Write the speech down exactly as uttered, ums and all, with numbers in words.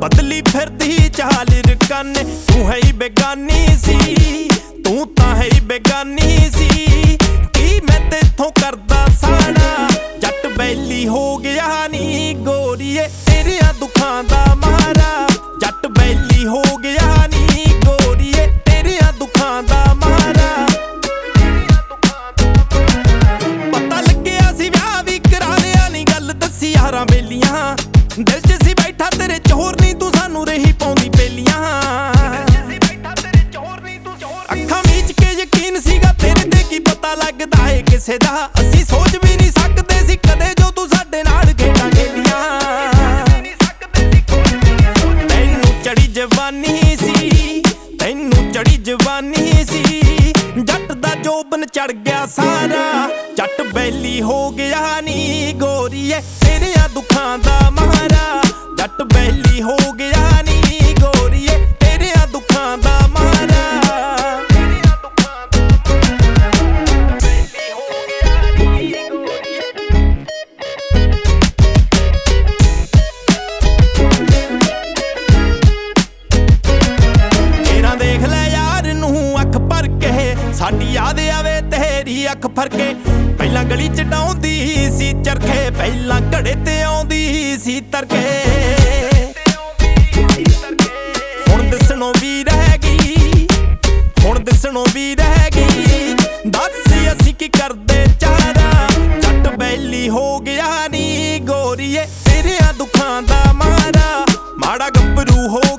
बदली फिरदी चाल रकाने तू है ही बेगानी सी तू तां है ही बेगानी सी की मैं तेथों करदा साड़ा जट बैली हो गया नी गोरीए तेरियां दुखां दा मारा जट बैली हो गया नी गोरीए तेरियां दुखां दा मारा पता लग्या सी व्याह भी करा लिया नी गल दसी यारां बेलियां दिल च सी बैठा तेरे चोर नी तू सानू रही पाउंदी बेलियां अखां मीच के यकीन सीगा तेरे ते की पता लगदा है किसे दा असी सोच भी नहीं सकदे सी कदे जो तू साडे नाल खेडां खेलियां तैनू चढ़ी जवानी सी तैनू चढ़ी जवानी सी जट दा जोबन चढ़ गया सारा जट बैली हो गया नी गोरीए तेरियां दुखां दा मारा जट बैली हो गया नी गोरीए तेरियां दुखां दा मारा तेरा देख ले यार नू अख भर के साडी याद आवे तेरी अख फरके पहला गली च डाउंदी सी चरखे पहला घड़े ते आउंदी सी तरके हुण दिसणों भी रह गई हुण दिसणों भी रह गई दस असी की करदे चारा जट बैली हो गया नी गोरीए तेरियां दुखां दा मारा माड़ा गभरू हो